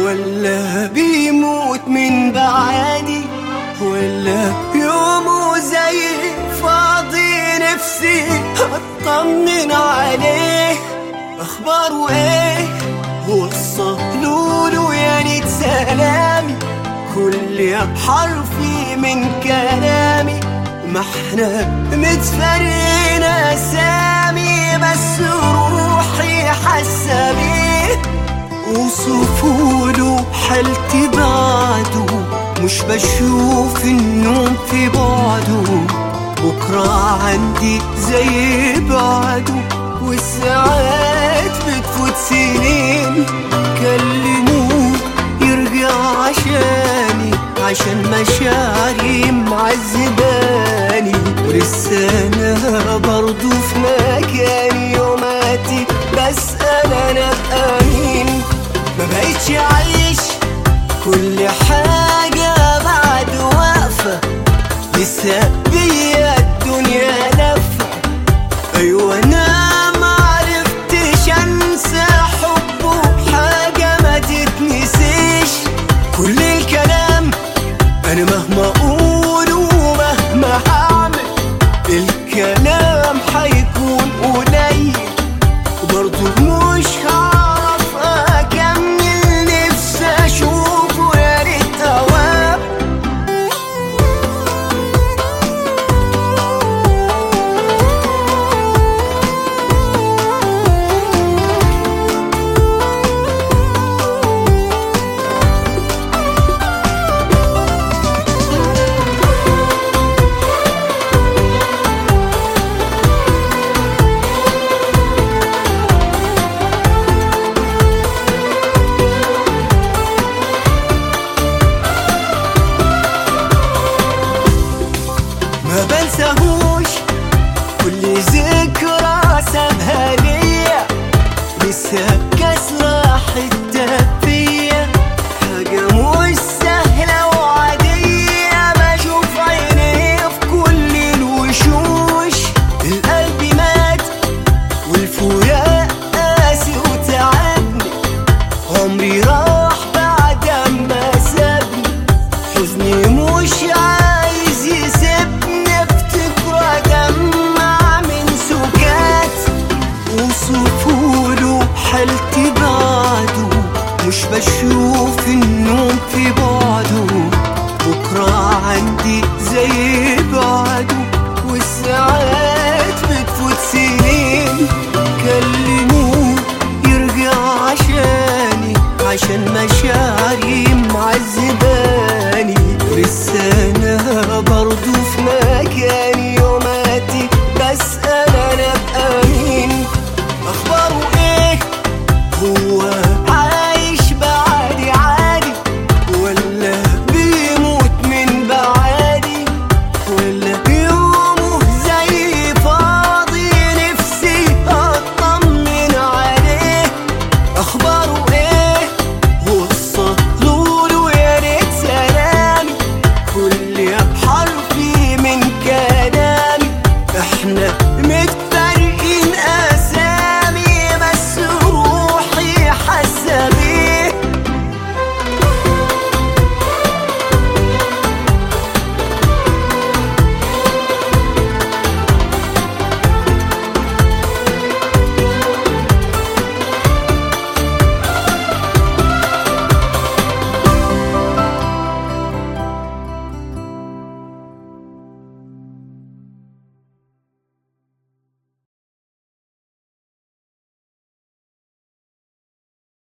ولا بيموت من بعادي، ولا يومه زي فاضي نفسي اطمن عليه. اخباره ايه؟ وصلوله يا ريت سلامي، كل حرفي من كلامي. ما احنا متفرقين اسامي، بس روحي حاسه بيه. وصفوله حالتي بعده، مش بشوف النوم في بعده. بكرة عندي زي بعده، والساعات بتفوت سنين. كلموه يرجع عشان مشاعري معذباني. ولسه برضو في مكاني يوماتي، بسأل انا ابقى مين. ما بقيتش عايش، كل حاجة بعد واقفة. لسه بيا الدنيا لفة. ايوه انا معرفتش انسى حبه، حاجة ما تتنسيش. كل الكلام انا مهما